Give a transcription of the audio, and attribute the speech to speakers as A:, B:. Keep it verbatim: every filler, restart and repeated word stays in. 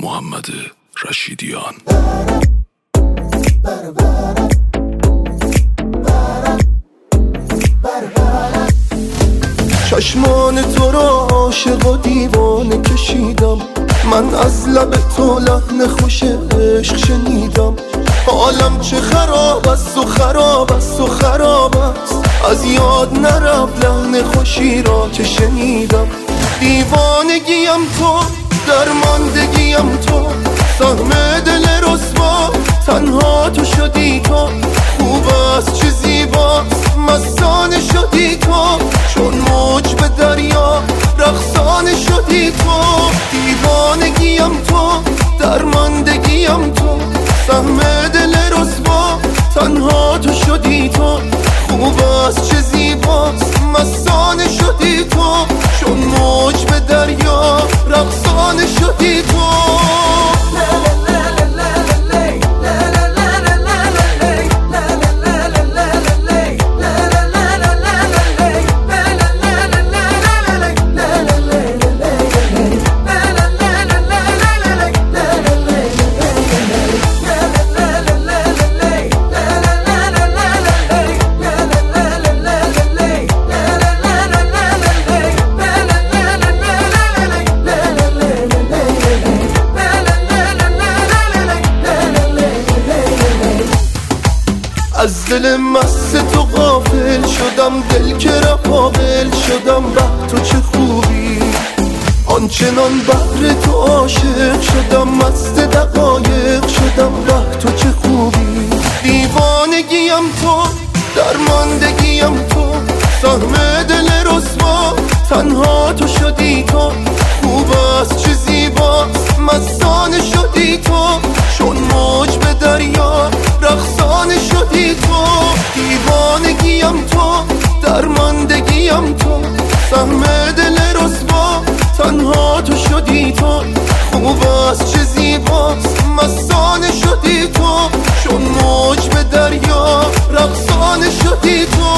A: محمد رشیدیان.
B: چشمان تو را عاشق و دیوانه کشیدم، من از لب تو لحن خوش عشق شنیدم. حالم چه خراب است و خراب است و خراب است، از یاد نرفت لحن خوشی را که شنیدم. دیوانگیم تو، درماندگیم تو، سهم دل رسوا تنها تو شدی تو. خوب است چه زیباست مستانه شدی تو، چون موج به دریا رقصانه شدی تو. دیوانگیم تو، درماندگیم تو، سهم دل رسوا تنها تو شدی تو. خوب است چه زیباست مستانه شدی تو، چون موج به دریا رقصانه شدی تو. از دل مست تو غافل شدم، دل که رفاقل شدم. به تو چه خوبی، آنچنان بهر تو عاشق شدم، مست دقایق شدم. به تو چه خوبی، دیوانگیم تو، درماندگیم تو، سهم دل رسوا تنها تو شدی تو. خوب است چه زیباست مستانه شدی تو، چون موج به دریا رقصانه شدی تو. دیوانگیم تو، درماندگیم تو، سهم دل رسوا تنها تو شدی تو. خوب است چه زیباست مستانه شدی تو، چون موج به دریا رقصانه شدی تو.